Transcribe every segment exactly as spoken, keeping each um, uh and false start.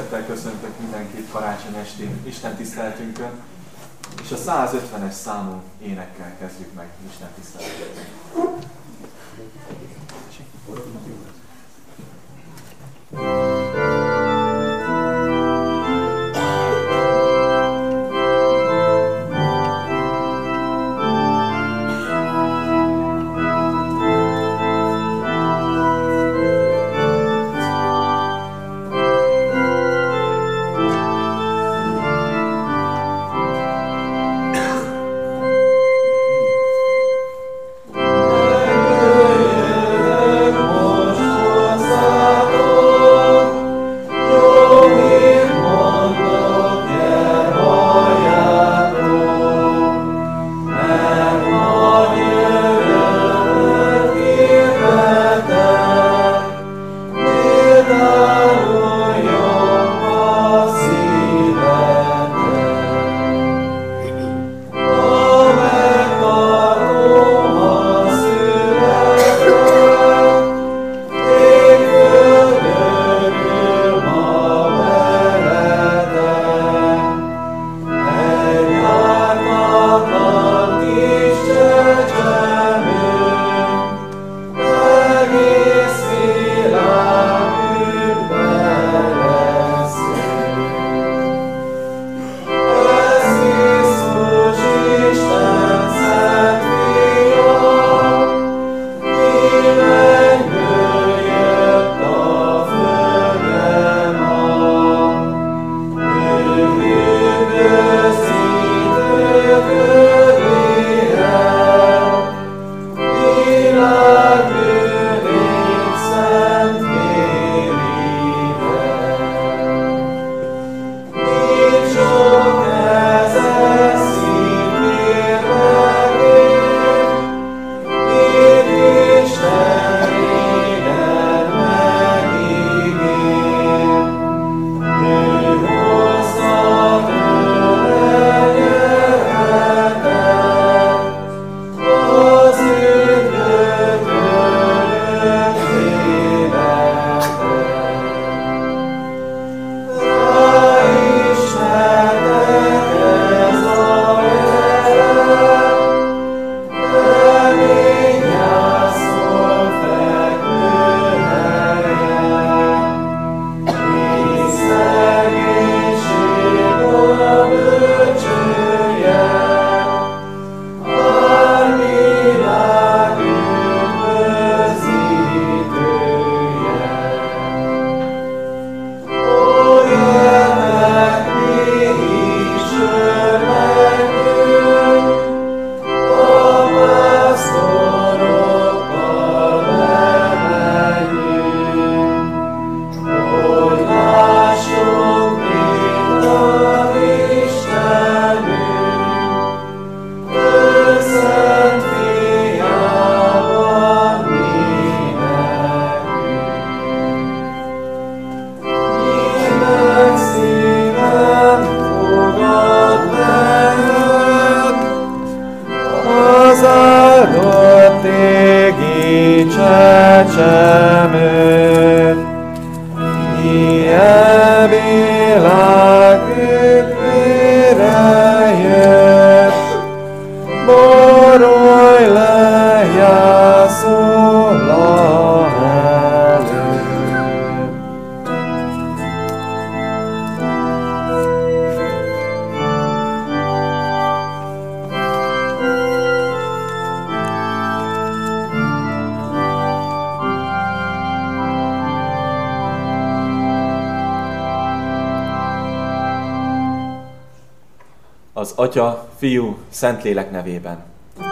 Szeretettel köszöntök mindenkit karácsony esti Isten tiszteletünkön, és a százötvenes számú énekkel kezdjük meg Isten tiszteletünket. Az Atya, Fiú, Szentlélek nevében.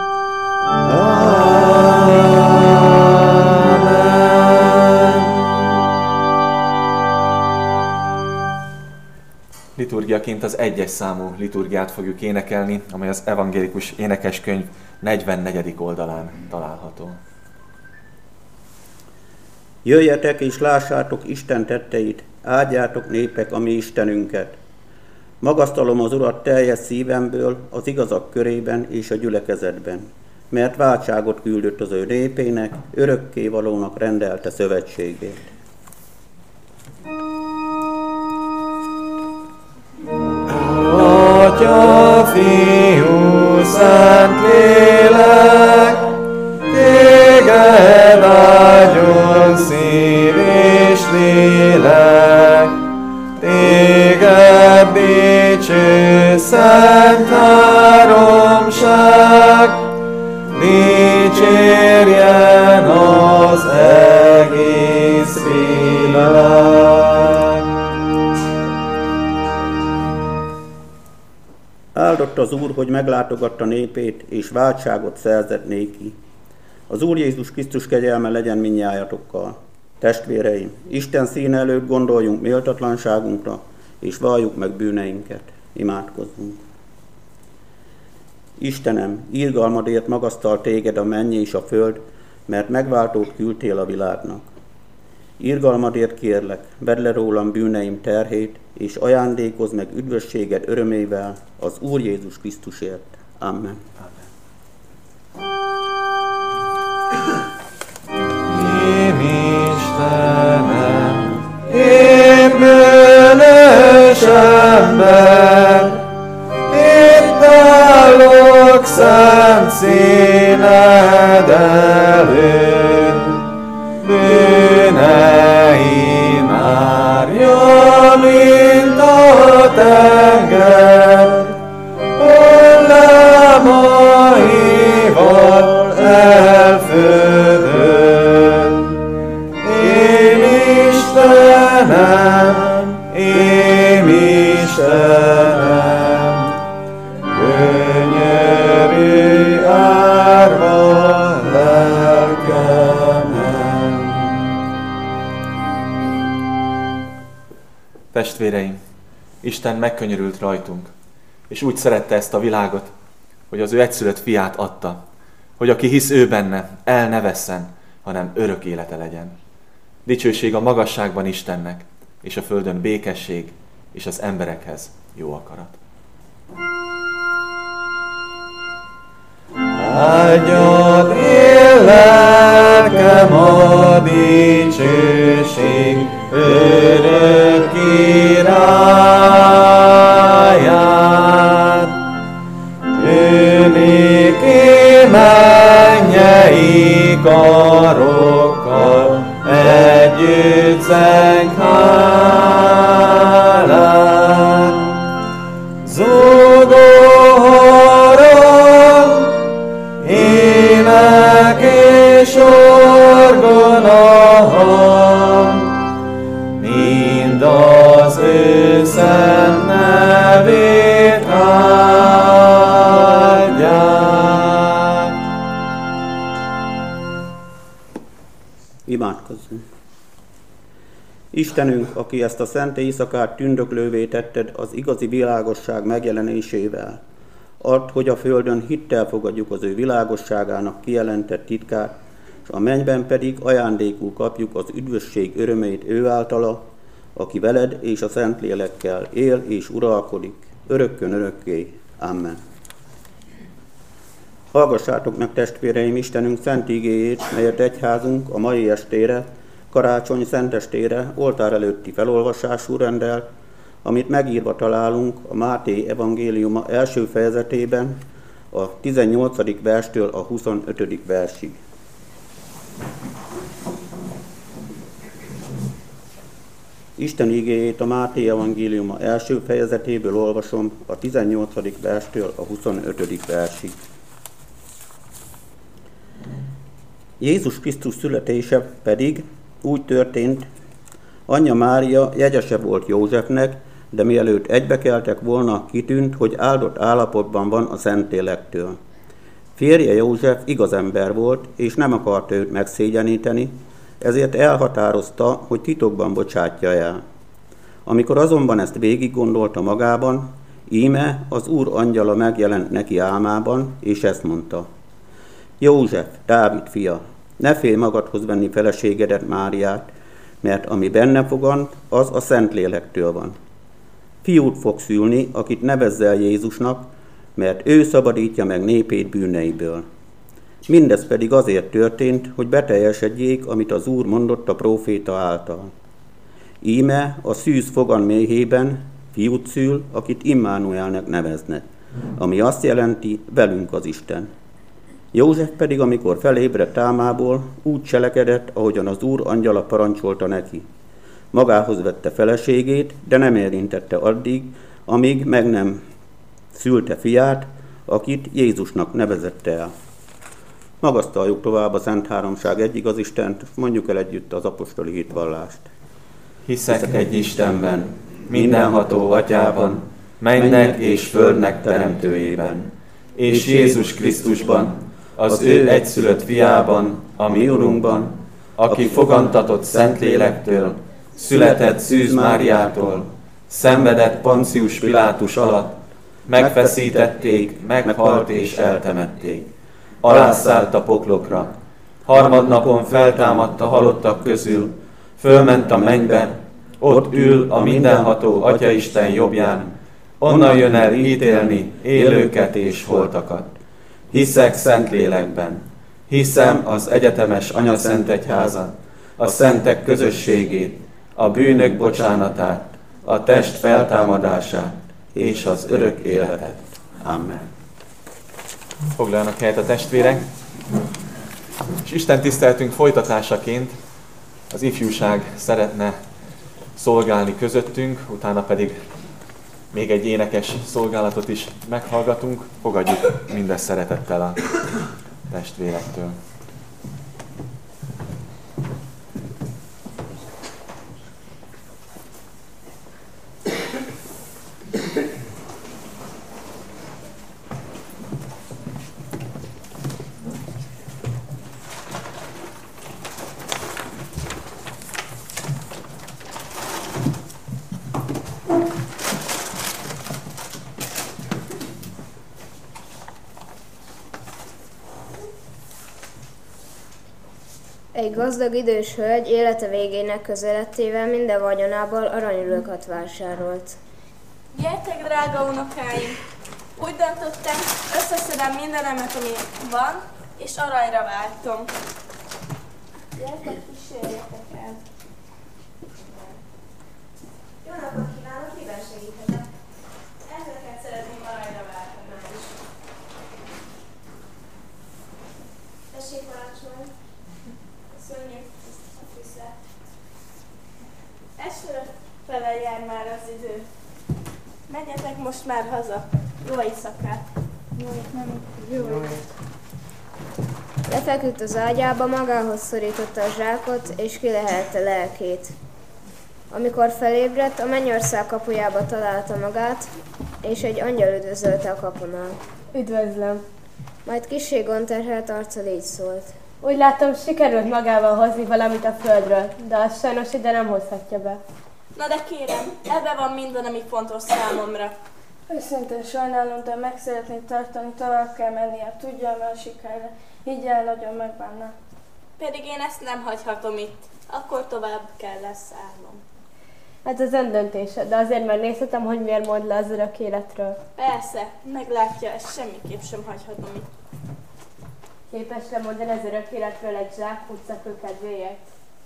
Liturgiaként az egyes számú liturgiát fogjuk énekelni, amely az evangélikus énekeskönyv negyvennegyedik oldalán található. Jöjjetek és lássátok Isten tetteit, áldjátok népek a mi Istenünket. Magasztalom az Urat teljes szívemből, az igazak körében és a gyülekezetben, mert váltságot küldött az ő népének, örökkévalónak rendelte szövetségét. Fiú, Szentlélek, téged áldjon szív és lélek, téged dicső szent háromság, dicsérjen az egész világ. Áldott az Úr, hogy meglátogatta népét, és váltságot szerzett néki. Az Úr Jézus Krisztus kegyelme legyen mindnyájatokkal. Testvéreim, Isten színe előtt gondoljunk méltatlanságunkra, és valljuk meg bűneinket. Imádkozzunk. Istenem, irgalmadért magasztal téged a menny és a föld, mert megváltót küldtél a világnak. Irgalmadért kérlek, vedd le rólam bűneim terhét, és ajándékozz meg üdvösséged örömével az Úr Jézus Krisztusért. Amen. Én Istenem, én bűnös ember, itt állok szent színed előtt, bűneim árja, mint a tenger, hullámaival elfödött. Én Istenem, én Istenem, könyörülj árva lelkemen. Testvéreim, Isten megkönyörült rajtunk, és úgy szerette ezt a világot, hogy az ő egyszülött fiát adta, hogy aki hisz ő benne, el ne vesszen, hanem örök élete legyen. Dicsőség a magasságban Istennek, és a földön békesség, és az emberekhez jó akarat. Áldjon én lelkem a dicsőség örök királyát. Ő néki mennyei karokkal együtt zeng hálát. Zúgó harang, ének és orgona hang, mind az ő szent nevét áldják. Imádkozzunk. Istenünk, aki ezt a szent éjszakát tündöklővé tetted az igazi világosság megjelenésével, add, hogy a földön hittel fogadjuk az ő világosságának kijelentett titkát, és a mennyben pedig ajándékul kapjuk az üdvösség örömét ő általa, aki veled és a Szentlélekkel él és uralkodik, örökkön örökké. Amen. Hallgassátok meg, testvéreim, Istenünk szent igéjét, melyet egyházunk a mai estére, karácsony szentestére oltár előtti felolvasású rendel, amit megírva találunk a Máté evangéliuma első fejezetében, a tizennyolcadik verstől a huszonötödik versig. Isten igéjét a Máté evangéliuma első fejezetéből olvasom, a tizennyolcadik verstől a huszonötödik versig. Jézus Krisztus születése pedig úgy történt, anyja Mária jegyese volt Józsefnek, de mielőtt egybekeltek volna, kitűnt, hogy áldott állapotban van a Szentlélektől. Férje József igaz ember volt, és nem akart őt megszégyeníteni, ezért elhatározta, hogy titokban bocsátja el. Amikor azonban ezt végig gondolta magában, íme az Úr angyala megjelent neki álmában, és ezt mondta: József, Dávid fia, ne félj magadhoz venni feleségedet Máriát, mert ami benne fogant, az a Szentlélektől van. Fiút fog szülni, akit nevezzel Jézusnak, mert ő szabadítja meg népét bűneiből. Mindez pedig azért történt, hogy beteljesedjék, amit az Úr mondott a próféta által. Íme a szűz fogan méhében fiút szül, akit Immanuelnek neveznek. ami azt jelenti, velünk az Isten. József pedig, amikor felébredt álmából, úgy cselekedett, ahogyan az Úr angyala parancsolta neki. Magához vette feleségét, de nem érintette addig, amíg meg nem szülte fiát, akit Jézusnak nevezette el. Magasztaljuk tovább a Szent Háromság egy igaz Istent, mondjuk el együtt az apostoli hitvallást. Hiszek egy Istenben, mindenható Atyában, mennek és földnek teremtőjében, és Jézus Krisztusban, az ő egyszülött fiában, a mi Urunkban, aki fogantatott Szentlélektől, született Szűz Máriától, szenvedett Poncius Pilátus alatt, megfeszítették, meghalt és eltemették. Alászállt a poklokra, harmadnapon feltámadt a halottak közül, fölment a mennybe, ott ül a mindenható Atyaisten jobbján, onnan jön el ítélni élőket és holtakat. Hiszek Szentlélekben, hiszem az egyetemes anyaszentegyházat, a szentek közösségét, a bűnök bocsánatát, a test feltámadását és az örök életet. Amen. Foglaljanak helyet a testvérek, és Isten tiszteltünk folytatásaként az ifjúság szeretne szolgálni közöttünk, utána pedig még egy énekes szolgálatot is meghallgatunk. Fogadjuk mindezt szeretettel a testvérektől. Egy gazdag idős hölgy élete végének közelettével minden vagyonából aranyrudakat vásárolt. Gyertek, drága unokáim! Úgy döntöttem, összeszedem mindenemet, ami van, és aranyra váltom. Gyertek, kísérjetek el! Jó napot kívánok, miben segíthetek? Ezeket szeretném aranyra váltani már is. Tessék parancsolni! Köszönjük, a fűszert. Esőre fele jár már az idő. Menjetek most már haza. Jó éjszakát. Jó, nem jó. Jó. Lefeküdt az ágyába, magához szorította a zsákot, és kilehelte lelkét. Amikor felébredt, a mennyország kapujába találta magát, és egy angyal üdvözölte a kapunál. Üdvözlöm! Majd kissé gondterhelt arccal így szólt. Úgy látom, sikerült magával hozni valamit a földről, de azt sajnos ide nem hozhatja be. Na de kérem, ebbe van minden, ami fontos számomra. Őszintén sajnálom, de meg szeretnék tartani, tovább kell mennie, tudja a másik helyre. Így el nagyon megbánna. Pedig én ezt nem hagyhatom itt. Akkor tovább kell lesz állnom. Hát az ön döntése, de azért megnézhetem, hogy miért mond le az örök életről. Persze, meglátja, ezt semmiképp sem hagyhatom itt. Képes lemondani az örök életről egy zsák utcakő kedvéért?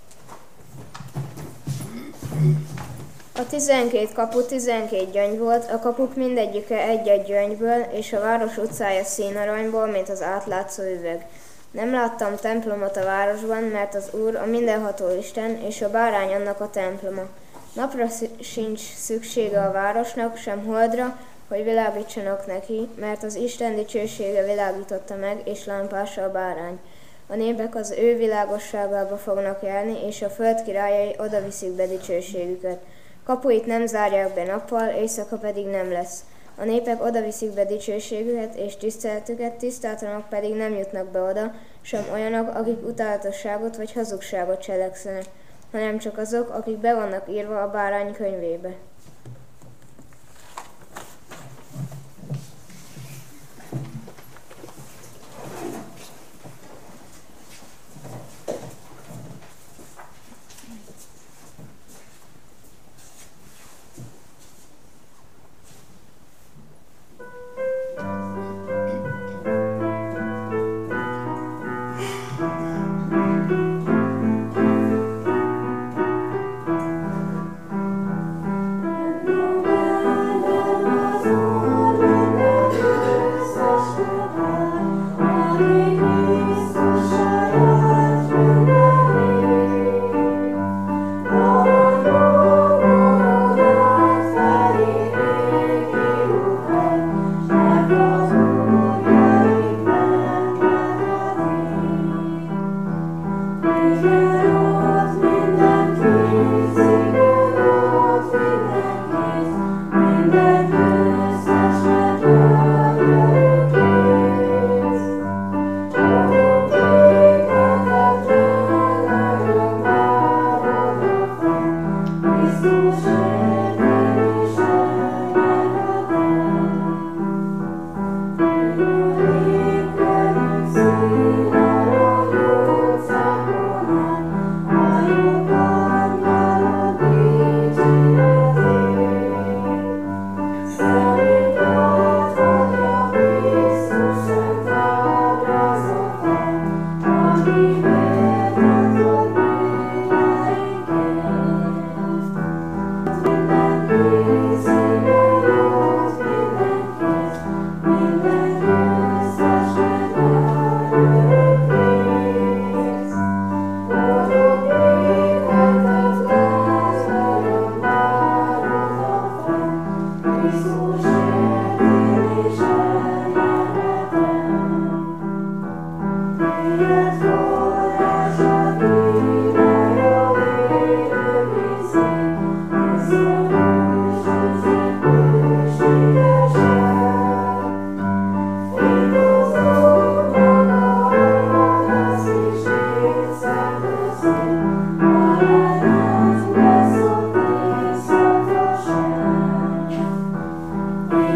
A tizenkét kapu tizenkét gyöngy volt, a kapuk mindegyike egy-egy gyöngyből, és a város utcája színaranyból, mint az átlátszó üveg. Nem láttam templomot a városban, mert az Úr a mindenható Isten, és a bárány annak a temploma. Napra sincs szüksége a városnak, sem holdra, hogy világítsanak neki, mert az Isten dicsősége világította meg, és lámpása a bárány. A népek az ő világosságába fognak járni, és a föld királyai oda viszik be dicsőségüket. Kapuit nem zárják be nappal, éjszaka pedig nem lesz. A népek oda viszik be dicsőségüket és tiszteletüket, tisztátalanok pedig nem jutnak be oda, sem olyanok, akik utálatosságot vagy hazugságot cselekszenek, hanem csak azok, akik be vannak írva a bárány könyvébe.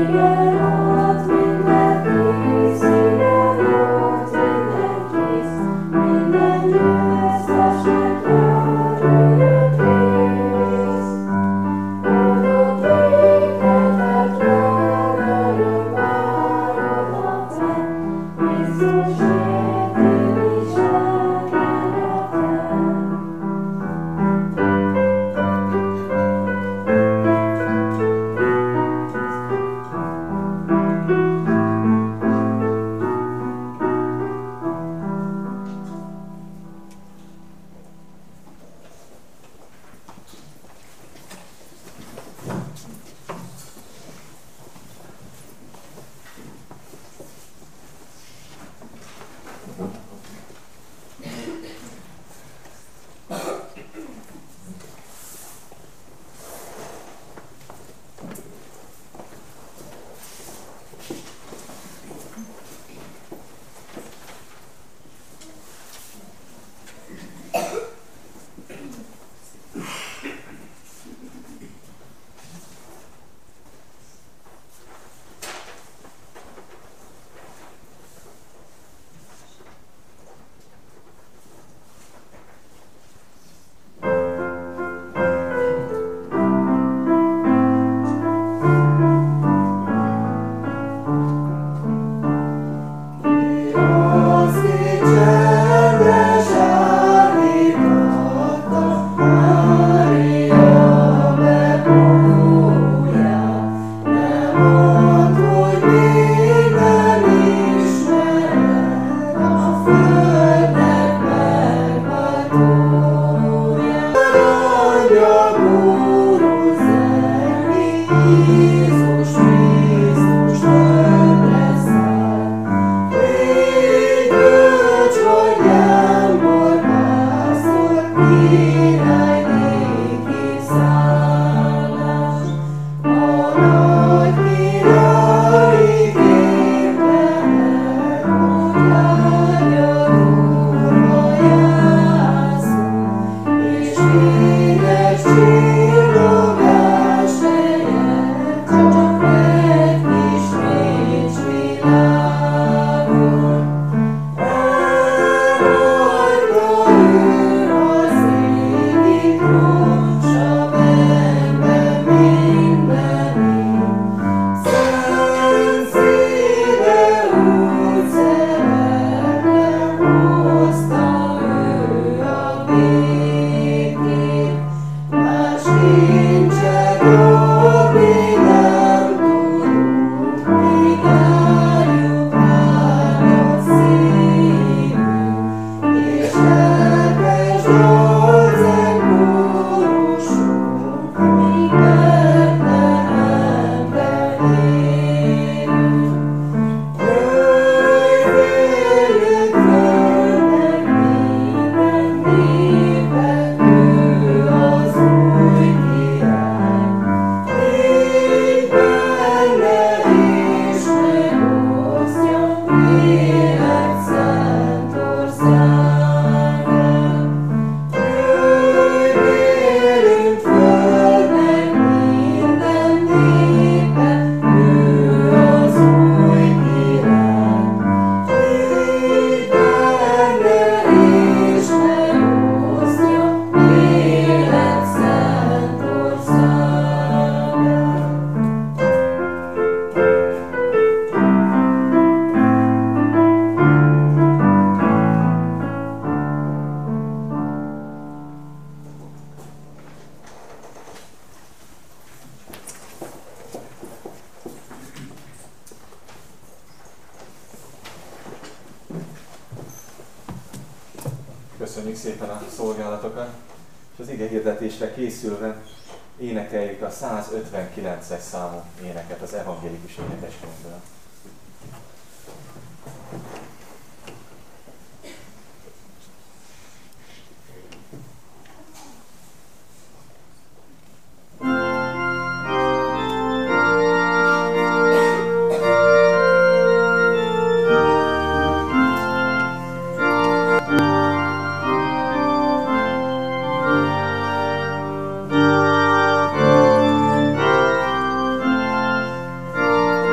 Köszönjük szépen a szolgálatokat, és az ige hirdetésre készülve énekeljük a százötvenkilences számú éneket az evangélikus énekeskönyvből. Thank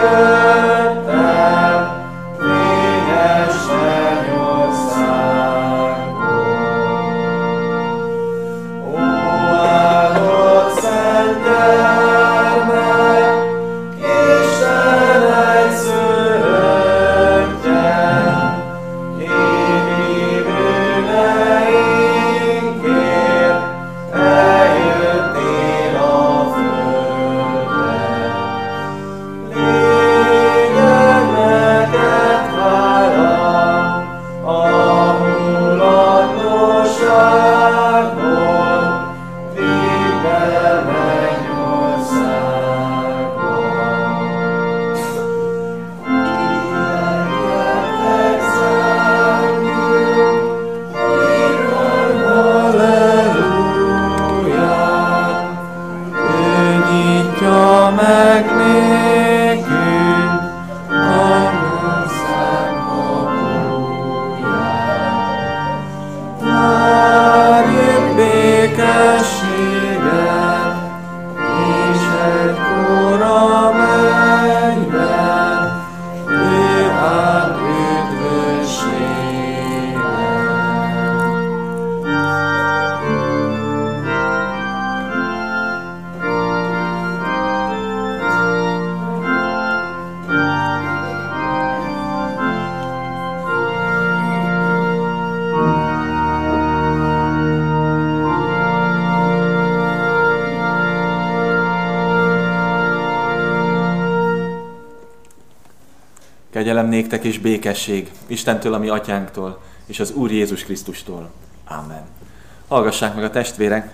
Kegyelem néktek és békesség Istentől, a mi atyánktól, és az Úr Jézus Krisztustól. Amen. Hallgassák meg a testvérek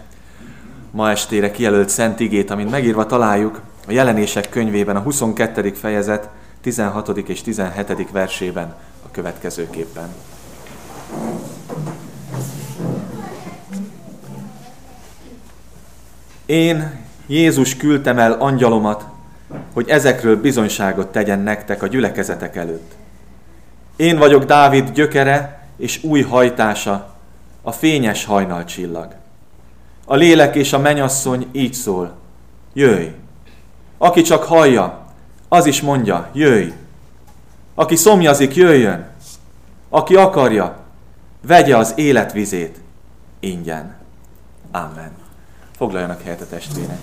ma estére kijelölt szent igét, amint megírva találjuk a Jelenések könyvében, a huszonkettedik fejezet tizenhatodik és tizenhetedik versében a következőképpen. Én, Jézus, küldtem el angyalomat, hogy ezekről bizonyságot tegyen nektek a gyülekezetek előtt. Én vagyok Dávid gyökere és új hajtása, a fényes hajnalcsillag. A lélek és a mennyasszony így szól: jöjj! Aki csak hallja, az is mondja: jöjj! Aki szomjazik, jöjjön! Aki akarja, vegye az életvizét ingyen. Amen. Foglaljanak helyet a testvérek.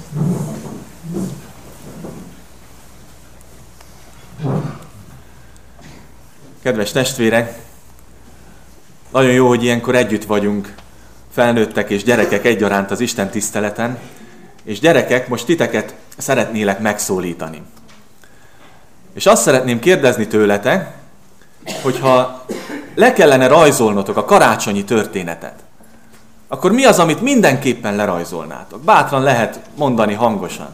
Kedves testvérek, nagyon jó, hogy ilyenkor együtt vagyunk, felnőttek és gyerekek egyaránt az Isten tiszteleten, és gyerekek, most titeket szeretnélek megszólítani. És azt szeretném kérdezni tőletek, hogyha le kellene rajzolnotok a karácsonyi történetet, akkor mi az, amit mindenképpen lerajzolnátok? Bátran lehet mondani hangosan.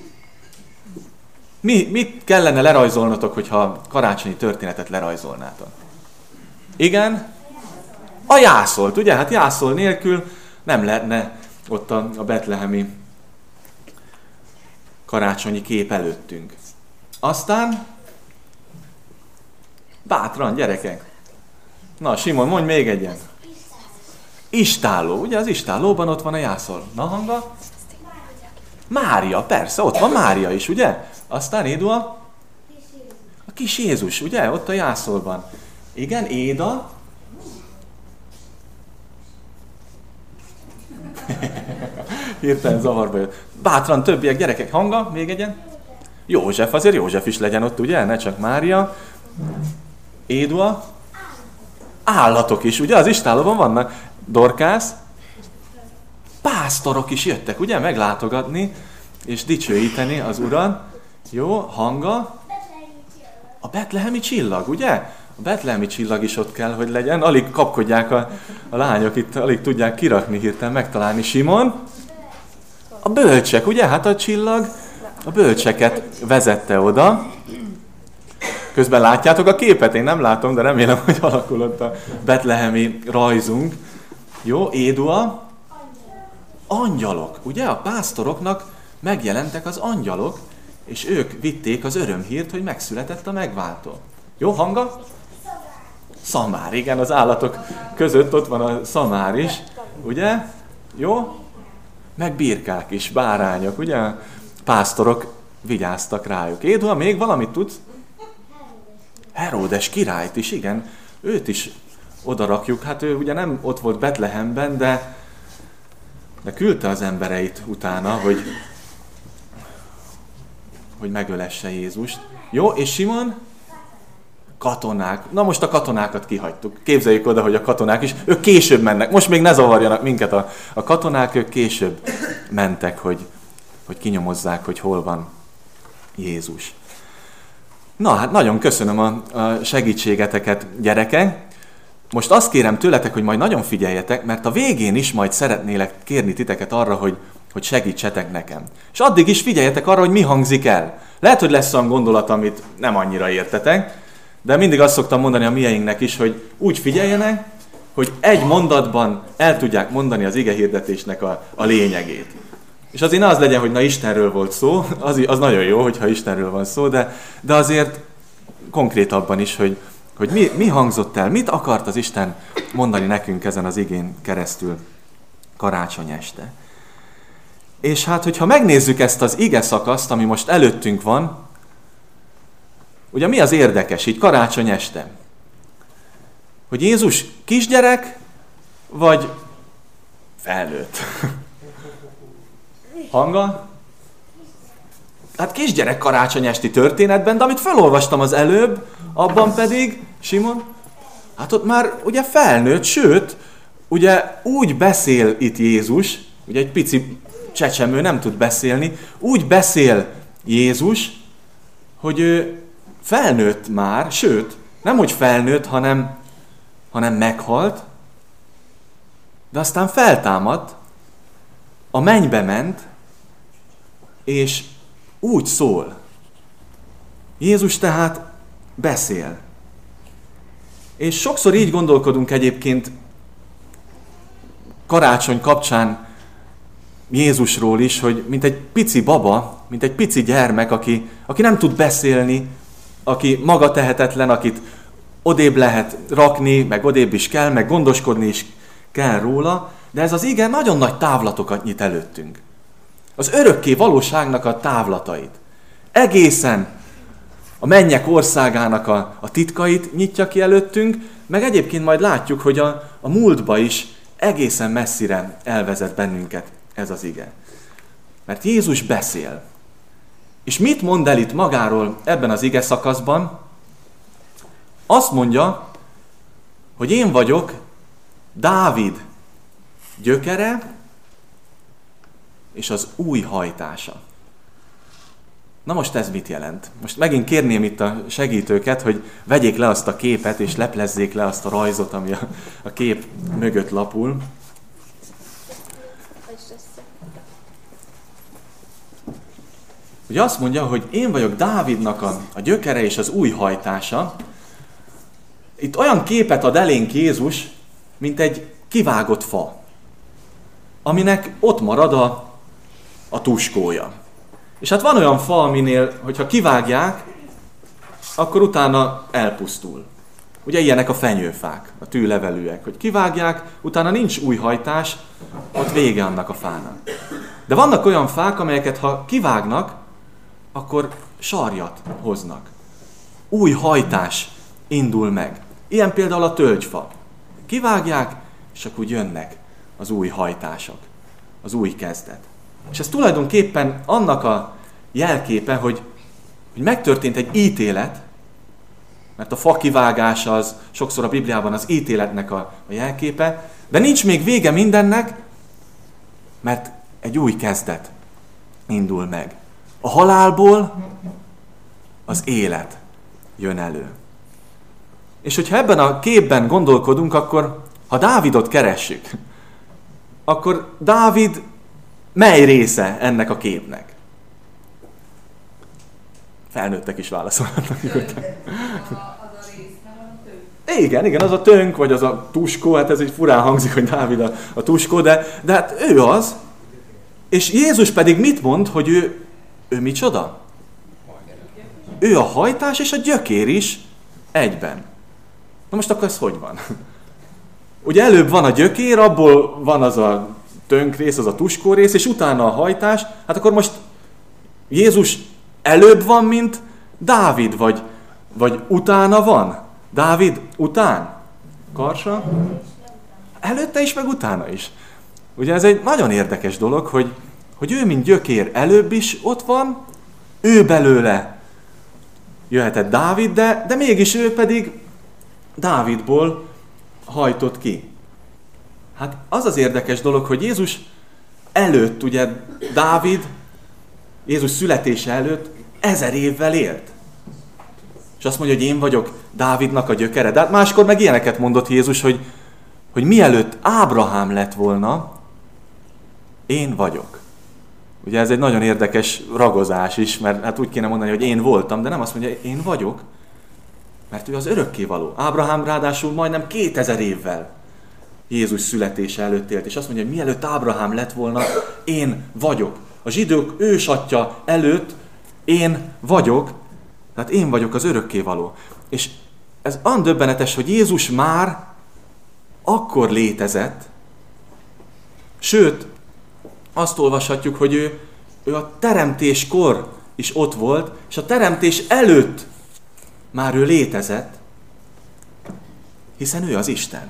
Mi, mit kellene lerajzolnotok, hogyha karácsonyi történetet lerajzolnátok? Igen? A jászolt, ugye? Hát jászol nélkül nem lehetne ott a, a betlehemi karácsonyi kép előttünk. Aztán bátran, gyerekek. Na, Simon, mondj még egyen. Istálló, ugye? Az istállóban ott van a jászol. Na, Hanga? Mária, persze, ott van Mária is, ugye? Aztán Édua? A kis Jézus, ugye? Ott a jászolban. Igen, Éda? Hirtelen zavarba jött. Bátran többiek, gyerekek, Hanga, még egyen. József, azért József is legyen ott, ugye? Ne csak Mária. Édua? Állatok is, ugye? Az istállóban vannak. Dorkász? Pásztorok is jöttek, ugye? Meglátogatni és dicsőíteni az Urat. Jó, Hanga? A betlehemi csillag, ugye? A betlehemi csillag is ott kell, hogy legyen. Alig kapkodják a, a lányok itt, alig tudják kirakni hirtelen, megtalálni. Simon? A bölcsek, ugye? Hát a csillag a bölcseket vezette oda. Közben látjátok a képet? Én nem látom, de remélem, hogy alakul ott a betlehemi rajzunk. Jó, Édua? Angyalok, ugye? A pásztoroknak megjelentek az angyalok, és ők vitték az örömhírt, hogy megszületett a megváltó. Jó, Hanga? Szamár, igen, az állatok között ott van a szamár is, ugye? Jó? Meg birkák is, bárányok, ugye? Pásztorok vigyáztak rájuk. Édua, még valamit tudsz? Heródes királyt is, igen. Őt is odarakjuk. Hát ő ugye nem ott volt Betlehemben, de, de küldte az embereit utána, hogy, hogy megölesse Jézust. Jó, és Simon? Katonák. Na most a katonákat kihagytuk. Képzeljük oda, hogy a katonák is, ők később mennek. Most még ne zavarjanak minket a, a katonák, ők később mentek, hogy, hogy kinyomozzák, hogy hol van Jézus. Na hát nagyon köszönöm a, a segítségeteket, gyerekek. Most azt kérem tőletek, hogy majd nagyon figyeljetek, mert a végén is majd szeretnélek kérni titeket arra, hogy, hogy segítsetek nekem. És addig is figyeljetek arra, hogy mi hangzik el. Lehet, hogy lesz olyan gondolat, amit nem annyira értetek, de mindig azt szoktam mondani a mieinknek is, hogy úgy figyeljenek, hogy egy mondatban el tudják mondani az igehirdetésnek a, a lényegét. És azért az legyen, hogy na Istenről volt szó, az, az nagyon jó, hogyha Istenről van szó, de, de azért konkrétabban is, hogy, hogy mi, mi hangzott el, mit akart az Isten mondani nekünk ezen az igén keresztül karácsony este. És hát, hogyha megnézzük ezt az ige szakaszt, ami most előttünk van, ugye mi az érdekes így karácsony este? Hogy Jézus kisgyerek, vagy felnőtt? Hanga? Hát kisgyerek karácsony esti történetben, de amit felolvastam az előbb, abban pedig, Simon, hát ott már ugye felnőtt, sőt, ugye úgy beszél itt Jézus, ugye egy pici csecsemő nem tud beszélni, úgy beszél Jézus, hogy ő felnőtt már, sőt, nem hogy felnőtt, hanem, hanem meghalt, de aztán feltámadt, a mennybe ment, és úgy szól. Jézus tehát beszél. És sokszor így gondolkodunk egyébként karácsony kapcsán Jézusról is, hogy mint egy pici baba, mint egy pici gyermek, aki, aki nem tud beszélni, aki maga tehetetlen, akit odébb lehet rakni, meg odébb is kell, meg gondoskodni is kell róla, de ez az ige nagyon nagy távlatokat nyit előttünk. Az örökké valóságnak a távlatait. Egészen a mennyek országának a, a titkait nyitja ki előttünk, meg egyébként majd látjuk, hogy a, a múltba is egészen messzire elvezet bennünket ez az ige. Mert Jézus beszél. És mit mond el itt magáról ebben az ige szakaszban? Azt mondja, hogy én vagyok Dávid gyökere és az új hajtása. Na most ez mit jelent? Most megint kérném itt a segítőket, hogy vegyék le azt a képet, és leplezzék le azt a rajzot, ami a, a kép mögött lapul. Ugye azt mondja, hogy én vagyok Dávidnak a, a gyökere és az új hajtása. Itt olyan képet ad elénk Jézus, mint egy kivágott fa, aminek ott marad a, a tuskója. És hát van olyan fa, aminél, hogyha kivágják, akkor utána elpusztul. Ugye ilyenek a fenyőfák, a tűlevelűek, hogy kivágják, utána nincs új hajtás, ott vége annak a fának. De vannak olyan fák, amelyeket ha kivágnak, akkor sarjat hoznak. Új hajtás indul meg. Ilyen például a tölgyfa. Kivágják, és akkor jönnek az új hajtások, az új kezdet. És ez tulajdonképpen annak a jelképe, hogy, hogy megtörtént egy ítélet, mert a fa kivágása az sokszor a Bibliában az ítéletnek a, a jelképe, de nincs még vége mindennek, mert egy új kezdet indul meg. A halálból az élet jön elő. És hogyha ebben a képben gondolkodunk, akkor ha Dávidot keressük, akkor Dávid mely része ennek a képnek? Felnőttek is válaszolhatnak. Igen, igen, az a tönk, vagy az a tuskó, hát ez így furán hangzik, hogy Dávid a, a tuskó, de, de hát ő az. És Jézus pedig mit mond, hogy ő, ő micsoda? Ő a hajtás és a gyökér is egyben. Na most akkor ez hogy van? Ugye előbb van a gyökér, abból van az a tönk rész, az a tuskó rész, és utána a hajtás. Hát akkor most Jézus előbb van, mint Dávid, vagy, vagy utána van? Dávid után? Karsa? Előtte is, meg utána is. Ugye ez egy nagyon érdekes dolog, hogy, hogy ő, mint gyökér, előbb is ott van, ő belőle jöhetett Dávid, de, de mégis ő pedig Dávidból hajtott ki. Hát az az érdekes dolog, hogy Jézus előtt, ugye Dávid, Jézus születése előtt ezer évvel élt. És azt mondja, hogy én vagyok Dávidnak a gyökere. De hát máskor meg ilyeneket mondott Jézus, hogy, hogy mielőtt Ábrahám lett volna, én vagyok. Ugye ez egy nagyon érdekes ragozás is, mert hát úgy kéne mondani, hogy én voltam, de nem azt mondja, hogy én vagyok, mert ő az örökkévaló. Ábrahám ráadásul majdnem kétezer évvel Jézus születése előtt élt, és azt mondja, hogy mielőtt Ábrahám lett volna, én vagyok. A zsidók ősatja előtt én vagyok, tehát én vagyok az örökkévaló. És ez olyan döbbenetes, hogy Jézus már akkor létezett, sőt, azt olvashatjuk, hogy ő, ő a teremtéskor is ott volt, és a teremtés előtt már ő létezett, hiszen ő az Isten.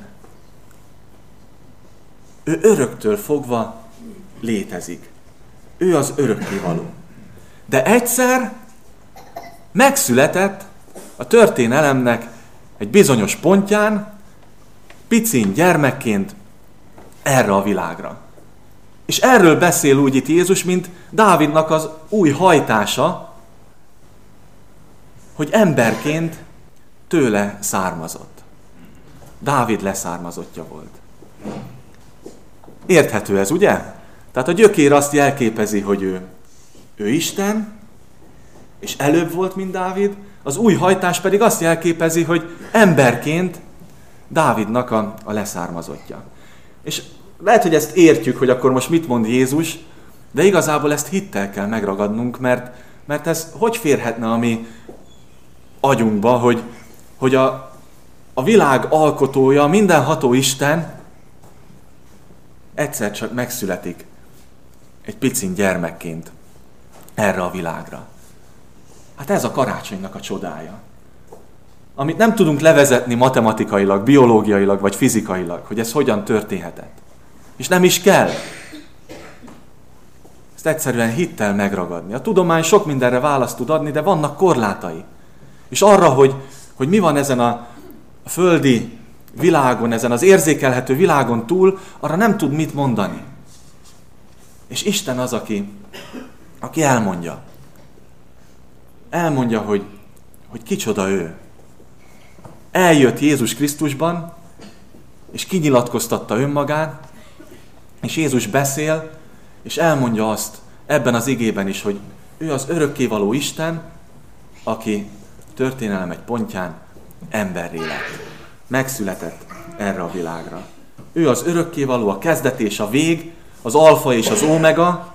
Ő öröktől fogva létezik. Ő az örökkévaló. De egyszer megszületett a történelemnek egy bizonyos pontján, picin gyermekként erre a világra. És erről beszél úgy itt Jézus, mint Dávidnak az új hajtása, hogy emberként tőle származott. Dávid leszármazottja volt. Érthető ez, ugye? Tehát a gyökér azt jelképezi, hogy ő, ő Isten, és előbb volt, mint Dávid, az új hajtás pedig azt jelképezi, hogy emberként Dávidnak a, a leszármazottja. És lehet, hogy ezt értjük, hogy akkor most mit mond Jézus, de igazából ezt hittel kell megragadnunk, mert, mert ez hogy férhetne a mi agyunkba, hogy, hogy a, a világ alkotója, mindenható Isten egyszer csak megszületik egy picin gyermekként erre a világra. Hát ez a karácsonynak a csodája. Amit nem tudunk levezetni matematikailag, biológiailag vagy fizikailag, hogy ez hogyan történhetett. És nem is kell. Ezt egyszerűen hittel megragadni. A tudomány sok mindenre választ tud adni, de vannak korlátai. És arra, hogy, hogy mi van ezen a földi világon, ezen az érzékelhető világon túl, arra nem tud mit mondani. És Isten az, aki, aki elmondja. Elmondja, hogy, hogy kicsoda ő. Eljött Jézus Krisztusban, és kinyilatkoztatta önmagát, és Jézus beszél, és elmondja azt ebben az igében is, hogy ő az örökkévaló Isten, aki történelem egy pontján emberré lett. Megszületett erre a világra. Ő az örökkévaló, a kezdet és a vég, az alfa és az omega,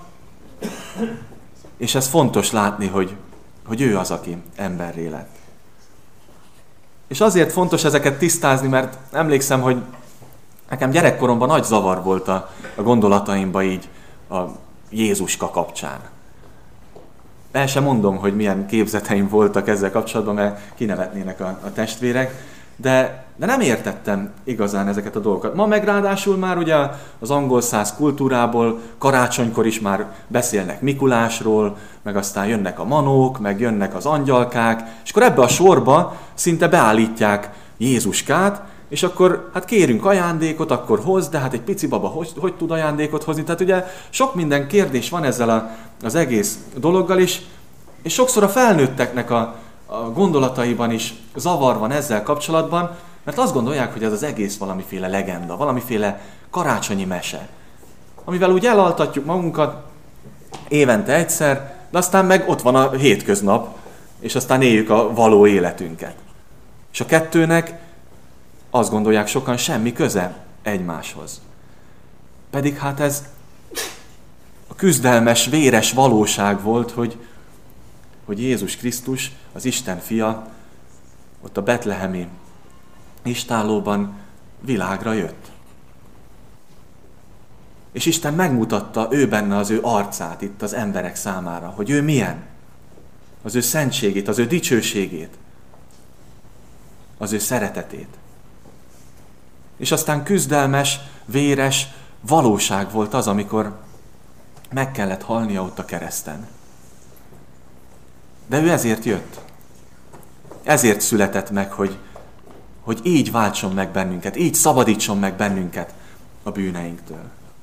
és ez fontos látni, hogy, hogy ő az, aki emberré lett. És azért fontos ezeket tisztázni, mert emlékszem, hogy nekem gyerekkoromban nagy zavar volt a, a gondolataimba így a Jézuska kapcsán. El sem mondom, hogy milyen képzeteim voltak ezzel kapcsolatban, mert kinevetnének a, a testvérek, de, de nem értettem igazán ezeket a dolgokat. Ma meg ráadásul már ugye az angol száz kultúrából karácsonykor is már beszélnek Mikulásról, meg aztán jönnek a manók, meg jönnek az angyalkák, és akkor ebbe a sorba szinte beállítják Jézuskát, és akkor hát kérünk ajándékot, akkor hozd, de hát egy pici baba hogy, hogy tud ajándékot hozni? Tehát ugye sok minden kérdés van ezzel a, az egész dologgal is, és sokszor a felnőtteknek a, a gondolataiban is zavar van ezzel kapcsolatban, mert azt gondolják, hogy ez az egész valamiféle legenda, valamiféle karácsonyi mese, amivel úgy elaltatjuk magunkat évente egyszer, de aztán meg ott van a hétköznap, és aztán éljük a való életünket. És a kettőnek azt gondolják sokan, semmi köze egymáshoz. Pedig hát ez a küzdelmes, véres valóság volt, hogy, hogy Jézus Krisztus, az Isten fia, ott a betlehemi istállóban világra jött. És Isten megmutatta ő benne az ő arcát itt az emberek számára, hogy ő milyen. az ő szentségét, az ő dicsőségét, az ő szeretetét. És aztán küzdelmes, véres valóság volt az, amikor meg kellett halnia ott a kereszten. De ő ezért jött. Ezért született meg, hogy, hogy így váltson meg bennünket, így szabadítson meg bennünket a bűneinktől.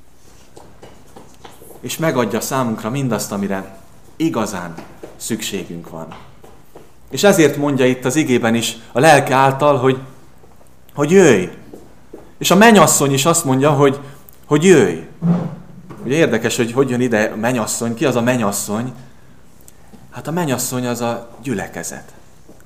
És megadja számunkra mindazt, amire igazán szükségünk van. És ezért mondja itt az igében is a lelke által, hogy, hogy jöjj. És a mennyasszony is azt mondja, hogy, hogy jöjj. Ugye érdekes, hogy hogy jön ide a mennyasszony. Ki az a mennyasszony? Hát a mennyasszony az a gyülekezet.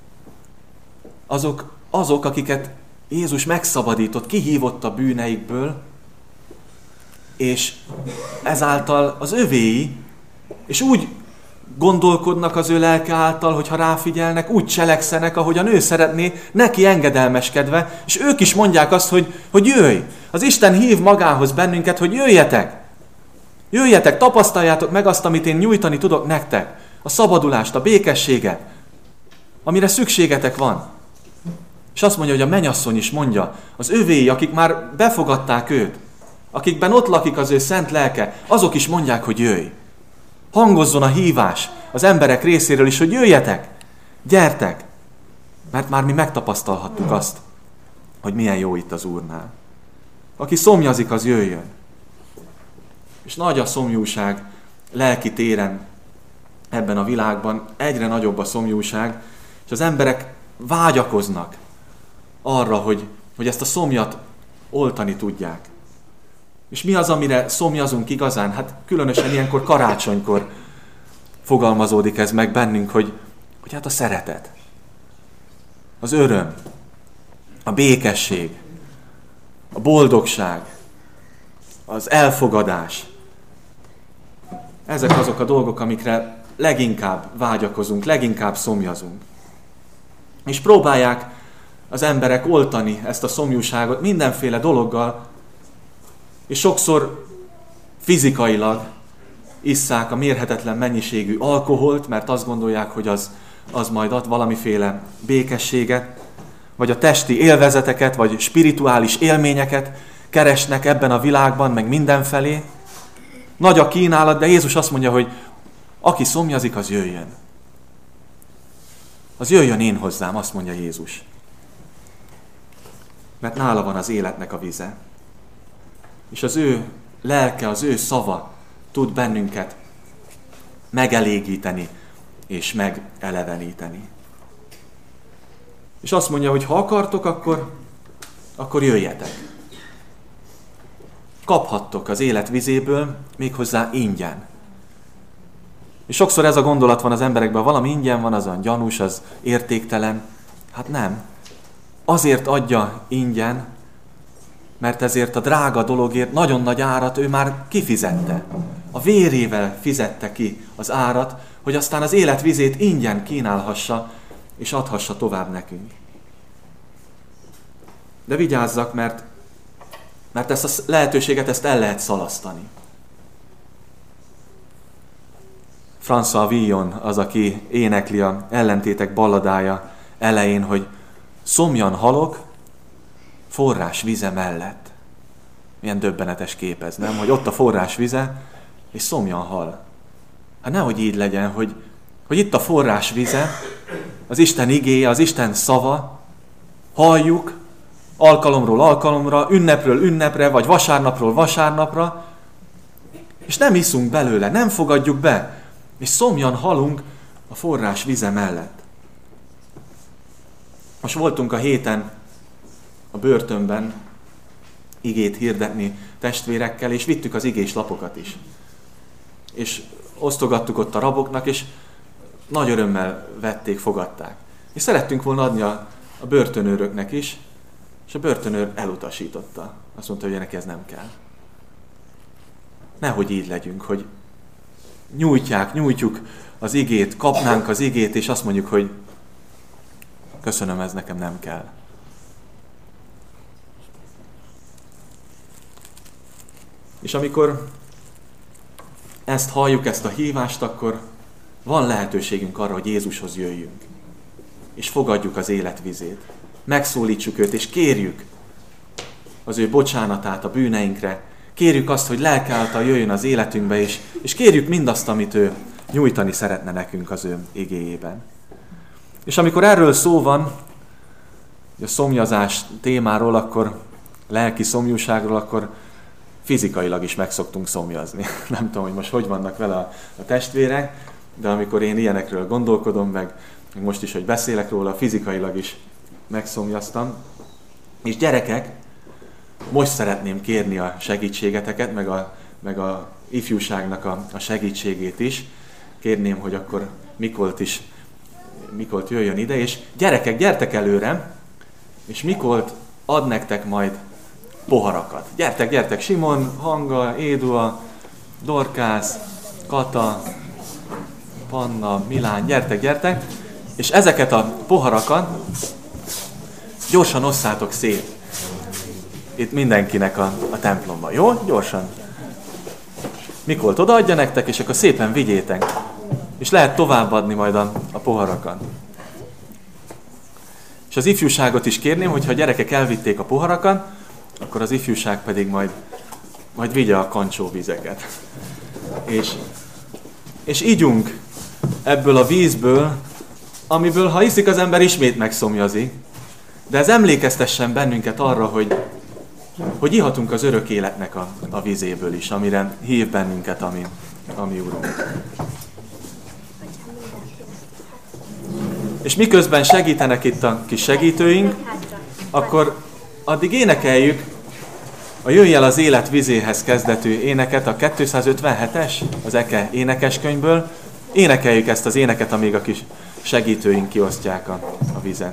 Azok, azok, akiket Jézus megszabadított, kihívott a bűneikből, és ezáltal az övéi, és úgy gondolkodnak az ő lelke által, hogyha ráfigyelnek, úgy cselekszenek, ahogy a nő szeretné, neki engedelmeskedve, és ők is mondják azt, hogy, hogy jöjj! Az Isten hív magához bennünket, hogy jöjjetek! Jöjjetek, tapasztaljátok meg azt, amit én nyújtani tudok nektek. A szabadulást, a békességet, amire szükségetek van. És azt mondja, hogy a mennyasszony is mondja, az övéi, akik már befogadták őt, akikben ott lakik az ő szent lelke, azok is mondják, hogy jöjj. Hangozzon a hívás az emberek részéről is, hogy jöjjetek, gyertek, mert már mi megtapasztalhattuk azt, hogy milyen jó itt az Úrnál. Aki szomjazik, az jöjjön. És nagy a szomjúság lelki téren ebben a világban, egyre nagyobb a szomjúság, és az emberek vágyakoznak arra, hogy, hogy ezt a szomjat oltani tudják. És mi az, amire szomjazunk igazán? Hát különösen ilyenkor karácsonykor fogalmazódik ez meg bennünk, hogy, hogy hát a szeretet, az öröm, a békesség, a boldogság, az elfogadás. Ezek azok a dolgok, amikre leginkább vágyakozunk, leginkább szomjazunk. És próbálják az emberek oltani ezt a szomjúságot mindenféle dologgal, és sokszor fizikailag isszák a mérhetetlen mennyiségű alkoholt, mert azt gondolják, hogy az, az majd ad valamiféle békességet, vagy a testi élvezeteket, vagy spirituális élményeket keresnek ebben a világban, meg mindenfelé. Nagy a kínálat, de Jézus azt mondja, hogy aki szomjazik, az jöjjön. Az jöjjön én hozzám, azt mondja Jézus. Mert nála van az életnek a vize. És az ő lelke, az ő szava tud bennünket megelégíteni és megeleveníteni. És azt mondja, hogy ha akartok, akkor, akkor jöjjetek. Kaphattok az élet vizéből, méghozzá ingyen. És sokszor ez a gondolat van az emberekben, valami ingyen van, az olyan gyanús, az értéktelen. Hát nem. Azért adja ingyen, mert ezért a drága dologért nagyon nagy árat ő már kifizette. A vérével fizette ki az árat, hogy aztán az élet vizét ingyen kínálhassa, és adhassa tovább nekünk. De vigyázzak, mert, mert ezt a lehetőséget ezt el lehet szalasztani. François Villon az, aki énekli a Ellentétek balladája elején, hogy szomjan halok forrás vize mellett. Milyen döbbenetes kép ez, nem? Hogy ott a forrás vize, és szomjan hal. Hát nehogy így legyen, hogy, hogy itt a forrás vize, az Isten igéje, az Isten szava, halljuk alkalomról alkalomra, ünnepről ünnepre, vagy vasárnapról vasárnapra, és nem iszunk belőle, nem fogadjuk be, és szomjan halunk a forrás vize mellett. Most voltunk a héten a börtönben igét hirdetni testvérekkel, és vittük az igés lapokat is. És osztogattuk ott a raboknak, és nagy örömmel vették, fogadták. És szerettünk volna adni a, a börtönőröknek is, és a börtönőr elutasította. Azt mondta, hogy neki ez nem kell. Nehogy így legyünk, hogy nyújtják, nyújtjuk az igét, kapnánk az igét, és azt mondjuk, hogy köszönöm, ez nekem nem kell. És amikor ezt halljuk, ezt a hívást, akkor van lehetőségünk arra, hogy Jézushoz jöjjünk, és fogadjuk az életvizét. Megszólítsuk őt, és kérjük az ő bocsánatát a bűneinkre. Kérjük azt, hogy lelke által jöjjön az életünkbe, és, és kérjük mindazt, amit ő nyújtani szeretne nekünk az ő igéjében. És amikor erről szó van, a szomjazás témáról, akkor lelki szomjúságról, akkor fizikailag is meg szoktunk szomjazni. Nem tudom, hogy most hogy vannak vele a, a testvérek, de amikor én ilyenekről gondolkodom, meg most is, hogy beszélek róla, fizikailag is megszomjaztam. És gyerekek, most szeretném kérni a segítségeteket, meg a, meg a ifjúságnak a, a segítségét is. Kérném, hogy akkor Mikolt is, Mikolt jöjjön ide, és gyerekek, gyertek előre, és Mikolt ad nektek majd poharakat. Gyertek, gyertek, Simon, Hanga, Édua, Dorkász, Kata, Panna, Milán, gyertek, gyertek, és ezeket a poharakat gyorsan osszátok szét. Itt mindenkinek a, a templomban, jó? Gyorsan. Mikolt odaadja nektek, és akkor szépen vigyétek. És lehet továbbadni majd a, a poharakat. És az ifjúságot is kérném, hogyha a gyerekek elvitték a poharakat, akkor az ifjúság pedig majd, majd vigye a kancsóvizeket. És, és ígyunk ebből a vízből, amiből, ha iszik az ember, ismét megszomjazik. De ez emlékeztessen bennünket arra, hogy, hogy ihatunk az örök életnek a, a vízéből is, amire hív bennünket a mi, a mi Urunk. És miközben segítenek itt a kis segítőink, akkor addig énekeljük a Jöjj el az élet vizéhez kezdetű éneket, a kétszázötvenhetes, az Eke énekeskönyvből. Énekeljük ezt az éneket, amíg a kis segítőink kiosztják a, a vizet.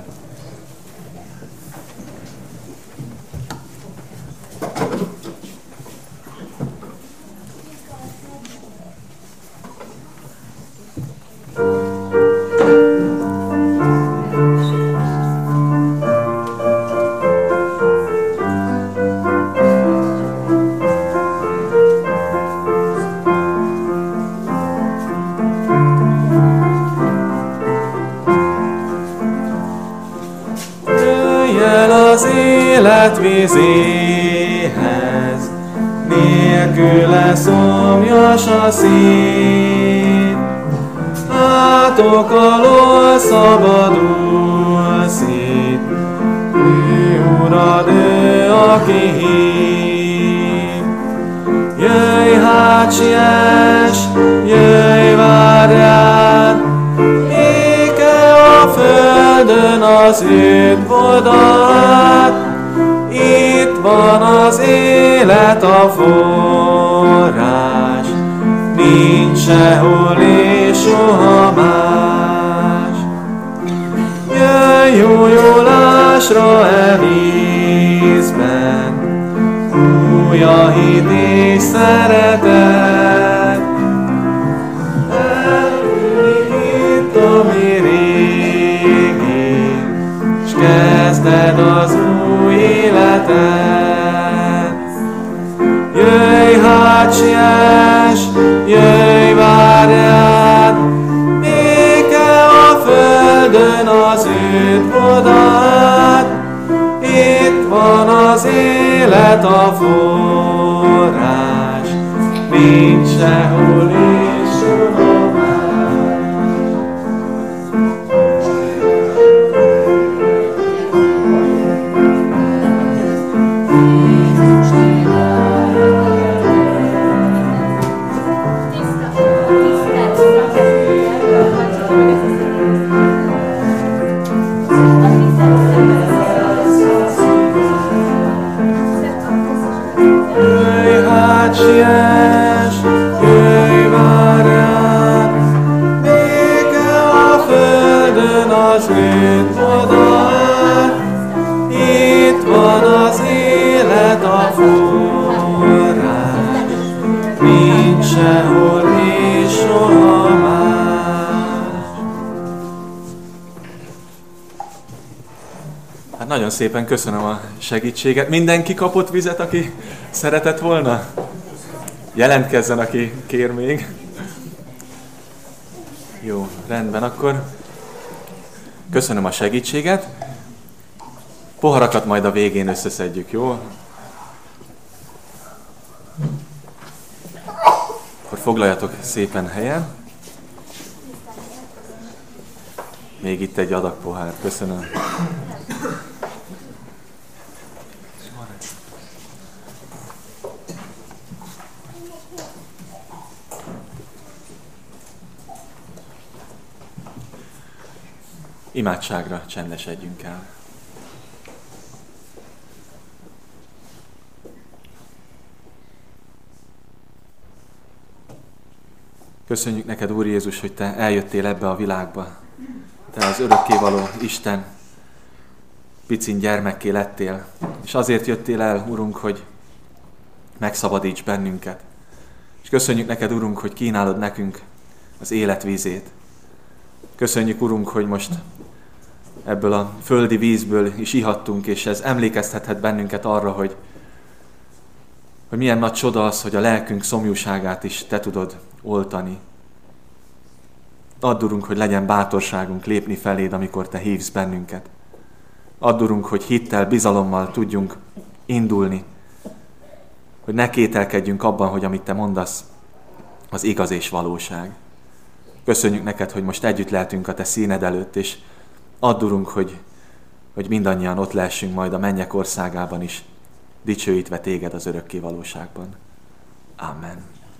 Vízéhez, nélküle szomjas a szív, átok alól szabadulsz itt, ő Urad, ő, aki hív. Jöjj hát, siess, jöjj, várj rád, béke a földön az őt odaad. Itt van az élet, a forrás, nincs sehol és soha más. Jöjj újulásra e vízben, új a hit és szeretet. Eltűnik itt a mi régi, s kezded az új életet. Jöjj hát, siess, jöjj, várj rád, béke a földön az őt odaad. Itt van az élet, a forrás, nincs sehol és soha más. Siess, jöjj, várj rád, béke a földön az őt odaad. Itt van az élet, a forrás, nincs sehol és soha más. Hát nagyon szépen köszönöm a segítséget. Mindenki kapott vizet, aki szeretett volna? Jelentkezzen, aki kér még. Jó. Rendben, akkor köszönöm a segítséget. Poharakat majd a végén összeszedjük, jó? Akkor foglaljatok szépen helyen. Még itt egy adag pohár. Köszönöm. Imádságra csendesedjünk el. Köszönjük neked, Úr Jézus, hogy te eljöttél ebbe a világba. Te az örökkévaló Isten picin gyermekké lettél, és azért jöttél el, Urunk, hogy megszabadíts bennünket. És köszönjük neked, Urunk, hogy kínálod nekünk az élet vízét. Köszönjük, Urunk, hogy most ebből a földi vízből is ihattunk, és ez emlékeztethet bennünket arra, hogy, hogy milyen nagy csoda az, hogy a lelkünk szomjúságát is te tudod oltani. Add, Urunk, hogy legyen bátorságunk lépni feléd, amikor te hívsz bennünket. Add, Urunk, hogy hittel, bizalommal tudjunk indulni, hogy ne kételkedjünk abban, hogy amit te mondasz, az igaz és valóság. Köszönjük neked, hogy most együtt lehetünk a te színed előtt, és add, Urunk, hogy, hogy mindannyian ott lehessünk majd a mennyek országában is, dicsőítve téged az örökké valóságban. Amen.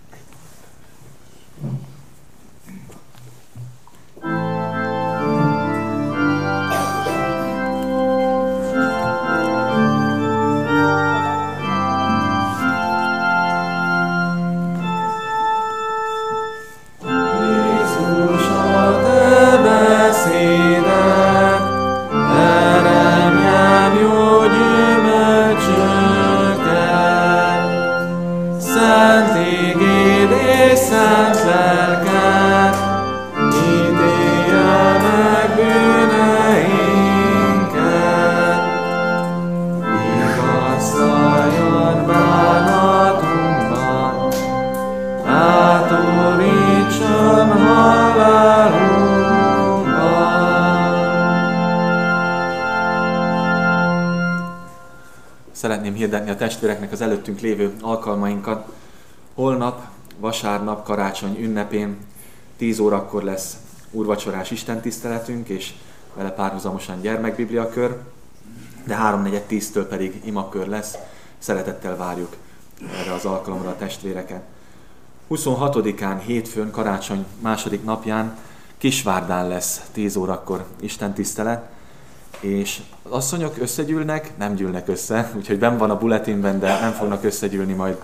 Szeretném hirdetni a testvéreknek az előttünk lévő alkalmainkat. Holnap, vasárnap, karácsony ünnepén tíz órakor lesz úrvacsorás istentiszteletünk, és vele párhuzamosan gyermekbibliakör, de háromnegyed tíztől pedig imakör lesz. Szeretettel várjuk erre az alkalomra a testvéreket. huszonhatodikán, hétfőn, karácsony második napján Kisvárdán lesz tíz órakor istentisztelet, és az asszonyok összegyűlnek, nem gyűlnek össze, úgyhogy benn van a bulletinben, de nem fognak összegyűlni majd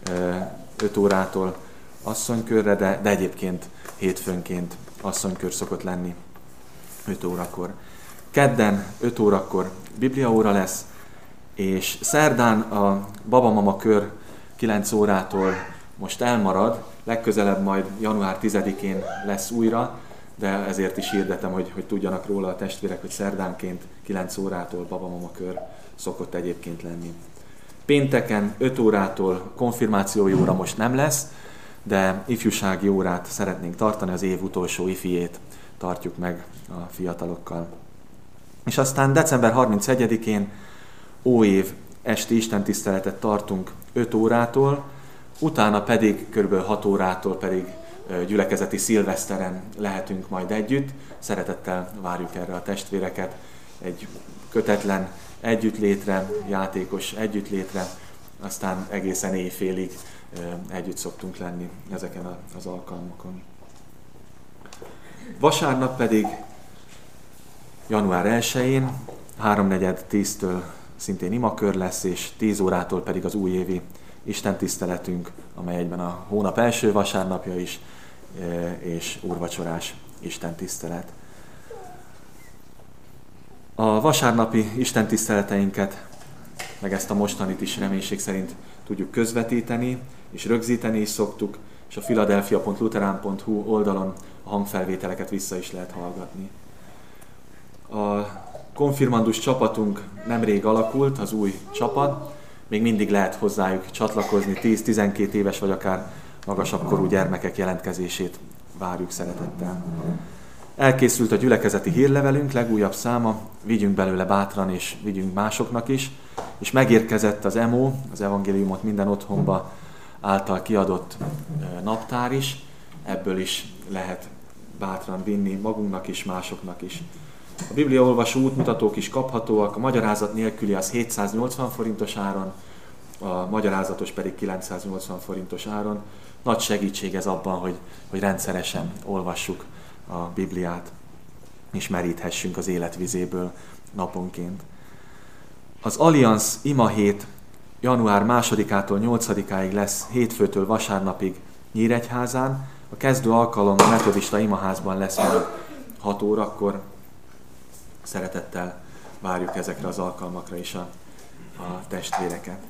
öt órától asszonykörre, de, de egyébként hétfőnként asszonykör szokott lenni öt órakor. Kedden öt órakor bibliaóra lesz, és szerdán a babamama kör kilenc órától most elmarad, legközelebb majd január tizedikén lesz újra, de ezért is hirdetem, hogy, hogy tudjanak róla a testvérek, hogy szerdánként kilenc órától babamama kör szokott egyébként lenni. Pénteken öt órától konfirmációi óra most nem lesz, de ifjúsági órát szeretnénk tartani, az év utolsó ifijét tartjuk meg a fiatalokkal. És aztán december harmincegyedikén óév esti istentiszteletet tartunk öt órától, utána pedig kb. hat órától pedig gyülekezeti szilveszteren lehetünk majd együtt. Szeretettel várjuk erre a testvéreket egy kötetlen együttlétre, játékos együttlétre, aztán egészen éjfélig együtt szoktunk lenni ezeken az alkalmakon. Vasárnap pedig január elsején háromnegyed tíztől szintén imakör lesz, és tíz órától pedig az újévi istentiszteletünk, amely egyben a hónap első vasárnapja is, és úrvacsorás istentisztelet. A vasárnapi istentiszteleteinket, meg ezt a mostanit is reménység szerint tudjuk közvetíteni, és rögzíteni is szoktuk, és a philadelphia pont lutheran pont hu oldalon a hangfelvételeket vissza is lehet hallgatni. A konfirmandus csapatunk nemrég alakult, az új csapat, még mindig lehet hozzájuk csatlakozni, tíz-tizenkét éves vagy akár magasabb korú gyermekek jelentkezését várjuk szeretettel. Elkészült a gyülekezeti hírlevelünk, legújabb száma, vigyünk belőle bátran és vigyünk másoknak is, és megérkezett az em o, az Evangéliumot minden otthonba által kiadott naptár is, ebből is lehet bátran vinni magunknak is, másoknak is. A bibliaolvasó útmutatók is kaphatóak, a magyarázat nélküli az hétszáznyolcvan forintos áron, a magyarázatos pedig kilencszáznyolcvan forintos áron. Nagy segítség ez abban, hogy, hogy rendszeresen olvassuk a Bibliát, és meríthessünk az életvizéből naponként. Az Allianz Ima hét január másodikától nyolcadikáig lesz hétfőtől vasárnapig Nyíregyházán. A kezdő alkalom a metodista imaházban lesz majd hat órakor. Szeretettel várjuk ezekre az alkalmakra is a, a testvéreket.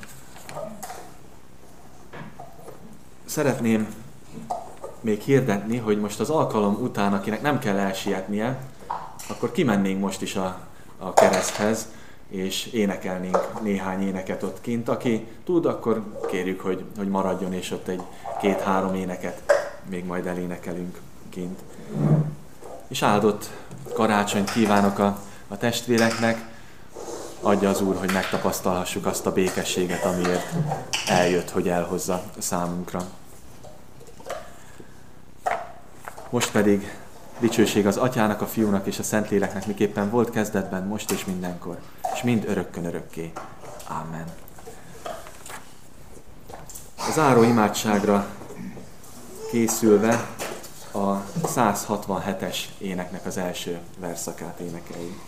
Szeretném még hirdetni, hogy most az alkalom után, akinek nem kell elsietnie, akkor kimennénk most is a, a kereszthez, és énekelnénk néhány éneket ott kint. Aki tud, akkor kérjük, hogy, hogy maradjon, és ott egy két-három éneket még majd elénekelünk kint. És áldott karácsonyt kívánok a, a testvéreknek, adja az Úr, hogy megtapasztalhassuk azt a békességet, amiért eljött, hogy elhozza számunkra. Most pedig dicsőség az Atyának, a Fiúnak és a Szentléleknek, miképpen volt kezdetben, most és mindenkor, és mind örökkön örökké. Amen. A záró imádságra készülve a száz hatvanhetes éneknek az első verszakát énekeljük.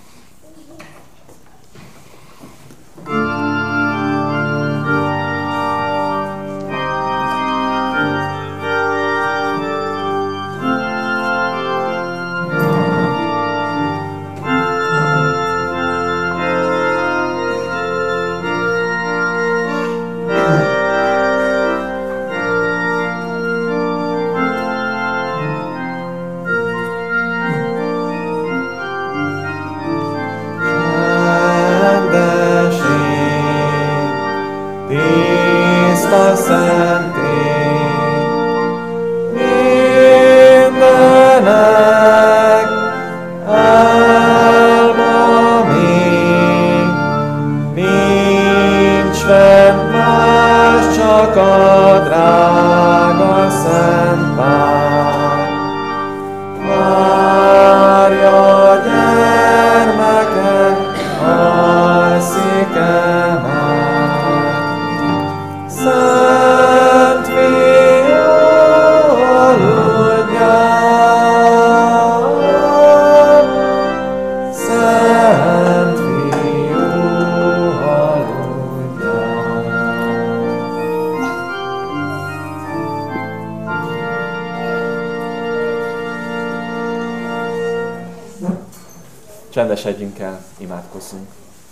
Csendesedjünk el, imádkozzunk.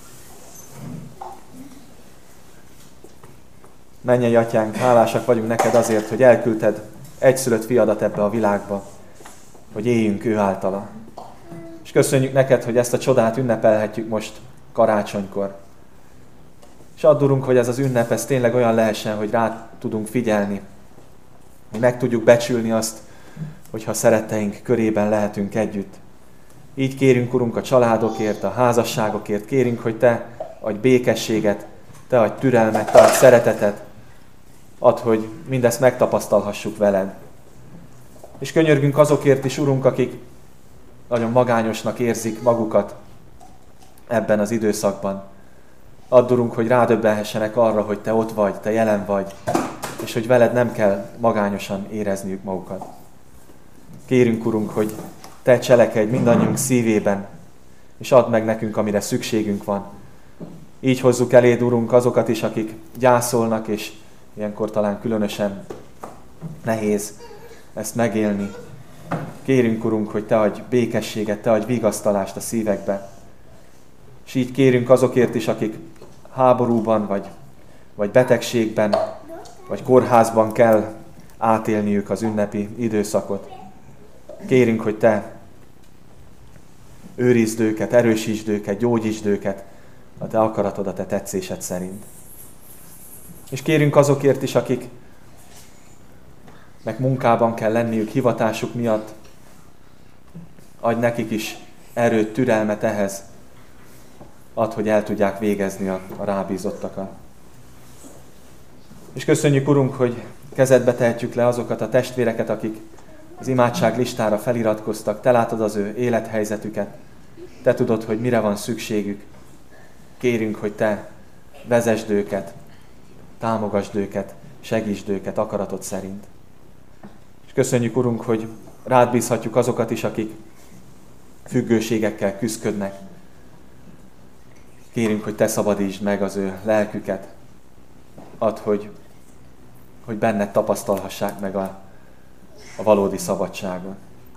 Mennyei Atyánk, hálásak vagyunk neked azért, hogy elküldted egyszülött fiadat ebbe a világba, hogy éljünk ő általa. És köszönjük neked, hogy ezt a csodát ünnepelhetjük most karácsonykor. És add, Urunk, hogy ez az ünnep, ez tényleg olyan lehessen, hogy rá tudunk figyelni, hogy meg tudjuk becsülni azt, hogyha szeretteink körében lehetünk együtt. Így kérünk, Urunk, a családokért, a házasságokért, kérünk, hogy Te adj békességet, Te adj türelmet, Te adj szeretetet, add, hogy mindezt megtapasztalhassuk veled. És könyörgünk azokért is, Urunk, akik nagyon magányosnak érzik magukat ebben az időszakban. Add, Urunk, hogy rádöbbenhessenek arra, hogy Te ott vagy, Te jelen vagy, és hogy veled nem kell magányosan érezniük magukat. Kérünk, Urunk, hogy Te cselekedj mindannyiunk szívében, és add meg nekünk, amire szükségünk van. Így hozzuk eléd, Urunk, azokat is, akik gyászolnak, és ilyenkor talán különösen nehéz ezt megélni. Kérünk, Urunk, hogy Te adj békességet, Te adj vigasztalást a szívekbe. És így kérünk azokért is, akik háborúban, vagy, vagy betegségben, vagy kórházban kell átélniük az ünnepi időszakot. Kérünk, hogy Te őrizd őket, erősítsd őket, gyógyítsd őket a Te akaratod, a Te tetszésed szerint. És kérünk azokért is, akiknek munkában kell lenniük hivatásuk miatt, adj nekik is erőt, türelmet ehhez, add, hogy el tudják végezni a, a rábízottakat. És köszönjük, Urunk, hogy kezedbe tehetjük le azokat a testvéreket, akik az imádság listára feliratkoztak. Te látod az ő élethelyzetüket. Te tudod, hogy mire van szükségük. Kérünk, hogy Te vezesd őket, támogasd őket, segítsd őket akaratod szerint. És köszönjük, Urunk, hogy rád bízhatjuk azokat is, akik függőségekkel küszködnek. Kérünk, hogy Te szabadítsd meg az ő lelküket. Add, hogy, hogy benned tapasztalhassák meg a, a valódi szabadságot.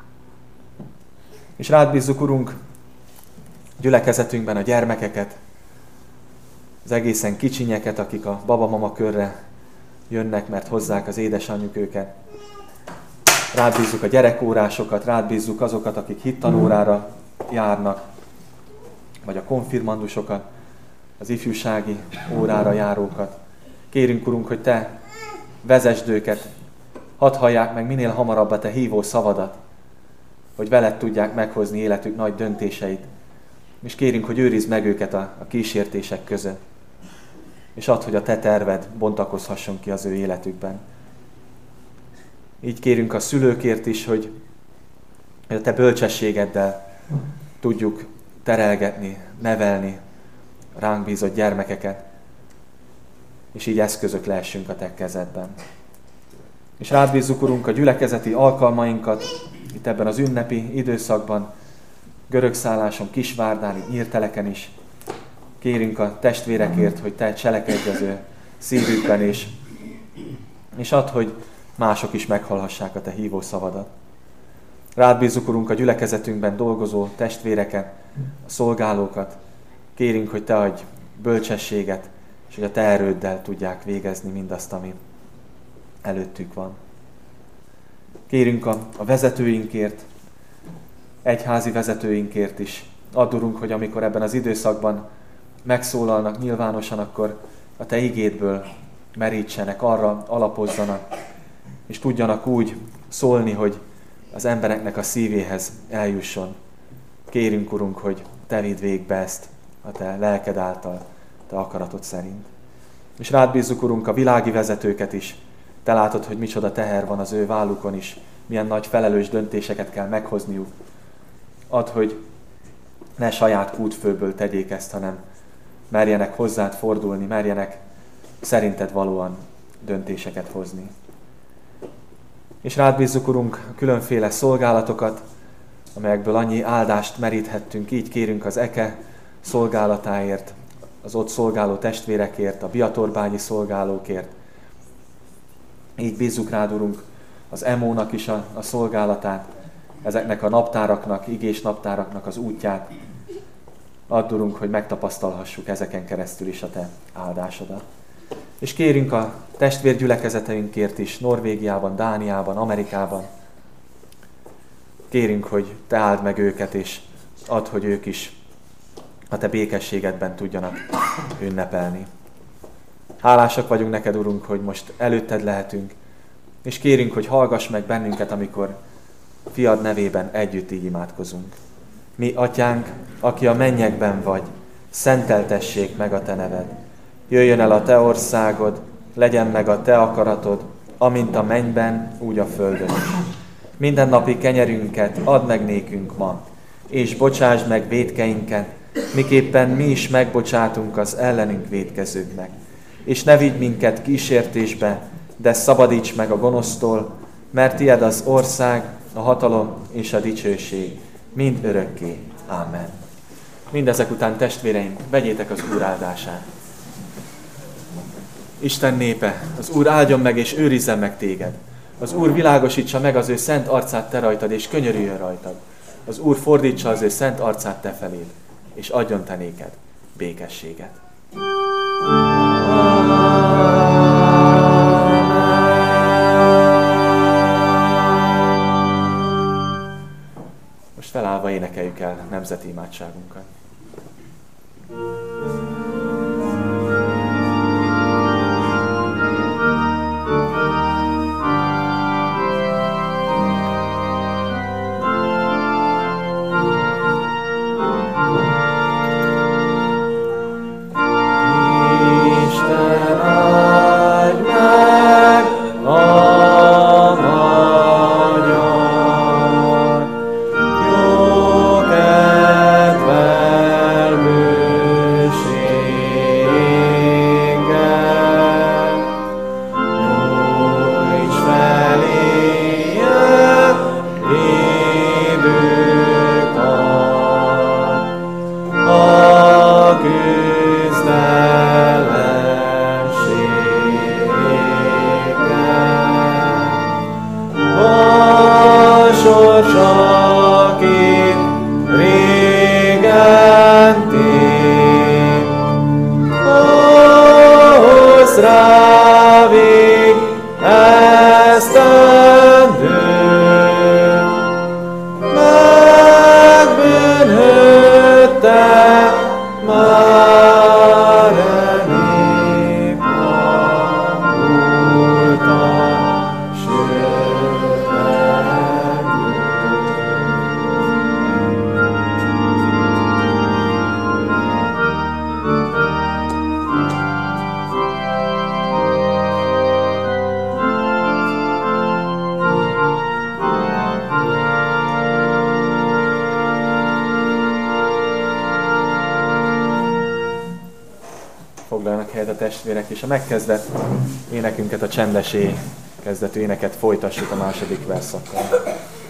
És rád bízzuk, Urunk, gyülekezetünkben a gyermekeket, az egészen kicsinyeket, akik a baba-mama körre jönnek, mert hozzák az édesanyjuk őket. Rád bízzuk a gyerekórásokat, rád bízzuk azokat, akik hittanórára járnak, vagy a konfirmandusokat, az ifjúsági órára járókat. Kérünk, Urunk, hogy Te vezesd őket, hadd hallják meg minél hamarabb a Te hívó szavadat, hogy veled tudják meghozni életük nagy döntéseit. És kérünk, hogy őrizd meg őket a, a kísértések között, és add, hogy a Te terved bontakozhasson ki az ő életükben. Így kérünk a szülőkért is, hogy a Te bölcsességeddel tudjuk terelgetni, nevelni ránk bízott gyermekeket, és így eszközök lehessünk a Te kezedben. És rád bízzuk, Urunk, a gyülekezeti alkalmainkat, itt ebben az ünnepi időszakban, Görögszálláson, Kisvárdán, itt Nyírteleken is. Kérünk a testvérekért, hogy Te cselekedj az ő szívükben, és, és add, hogy mások is meghallhassák a Te hívó szavadat. Rád bízzuk, Urunk, a gyülekezetünkben dolgozó testvéreket, a szolgálókat. Kérünk, hogy Te adj bölcsességet, és hogy a Te erőddel tudják végezni mindazt, ami előttük van. Kérünk a, a vezetőinkért, egyházi vezetőinkért is. Add, Urunk, hogy amikor ebben az időszakban megszólalnak nyilvánosan, akkor a Te igédből merítsenek, arra alapozzanak, és tudjanak úgy szólni, hogy az embereknek a szívéhez eljusson. Kérünk, Urunk, hogy Te vidd végbe ezt a Te lelked által, Te akaratod szerint. És rád bízzuk, Urunk, a világi vezetőket is. Te látod, hogy micsoda teher van az ő vállukon is, milyen nagy felelős döntéseket kell meghozniuk. Add, hogy ne saját kútfőből tegyék ezt, hanem merjenek hozzád fordulni, merjenek szerinted valóan döntéseket hozni. És rád bízzuk, Urunk, a különféle szolgálatokat, amelyekből annyi áldást meríthettünk. Így kérünk az EKE szolgálatáért, az ott szolgáló testvérekért, a biatorbányi szolgálókért. Így bízzuk rád, Urunk, az emónak is a, a szolgálatát, ezeknek a naptáraknak, igés naptáraknak az útját. Add, Urunk, hogy megtapasztalhassuk ezeken keresztül is a Te áldásodat. És kérünk a testvérgyülekezeteinkért is, Norvégiában, Dániában, Amerikában. Kérünk, hogy Te áld meg őket, és add, hogy ők is a Te békességedben tudjanak ünnepelni. Hálásak vagyunk neked, Urunk, hogy most előtted lehetünk, és kérünk, hogy hallgass meg bennünket, amikor Fiad nevében együtt így imádkozunk. Mi, Atyánk, aki a mennyekben vagy, szenteltessék meg a Te neved. Jöjjön el a Te országod, legyen meg a Te akaratod, amint a mennyben, úgy a földön is. Minden napi kenyerünket add meg nékünk ma, és bocsásd meg vétkeinket, miképpen mi is megbocsátunk az ellenünk vétkezőknek. És ne vigy minket kísértésbe, de szabadíts meg a gonosztól, mert tied az ország, a hatalom és a dicsőség, mind örökké. Amen. Mindezek után, testvéreim, vegyétek az Úr áldását. Isten népe, az Úr áldjon meg és őrizzen meg téged. Az Úr világosítsa meg az ő szent arcát te rajtad, és könyörüljön rajtad. Az Úr fordítsa az ő szent arcát te feléd, és adjon te néked békességet. Most felállva énekeljük el nemzeti imádságunkat. rávig esztendőt, megbűnhődte már elég múltam, sőt foglalnak helyet a testvérek, és a megkezdett énekünket, a Csendesé kezdetű éneket folytassuk a második verszakkal.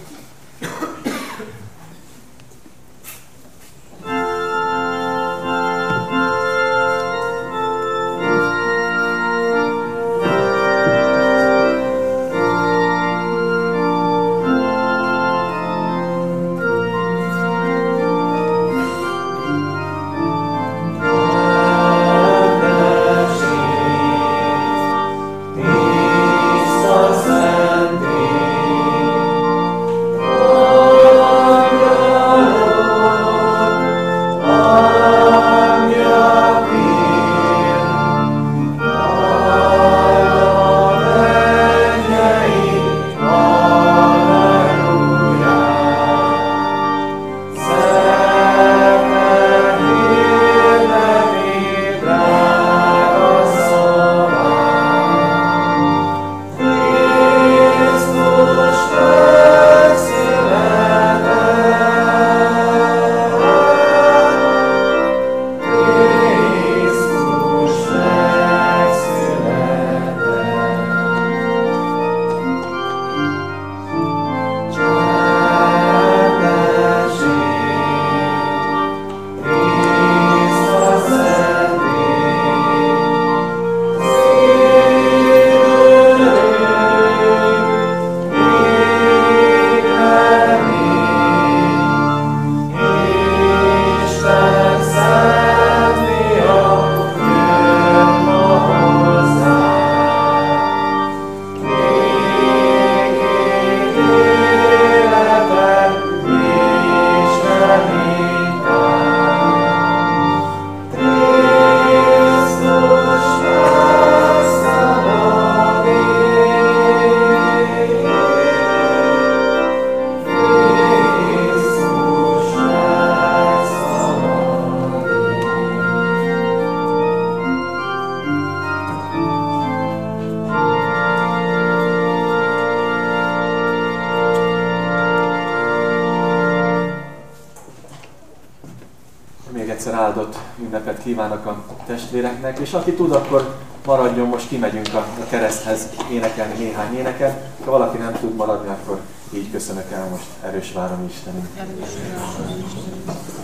Áldott ünnepet kívánok a testvéreknek, és aki tud, akkor maradjon, most kimegyünk a kereszthez énekelni néhány éneket. Ha valaki nem tud maradni, akkor így köszönök el most. Erős várom Istenünk.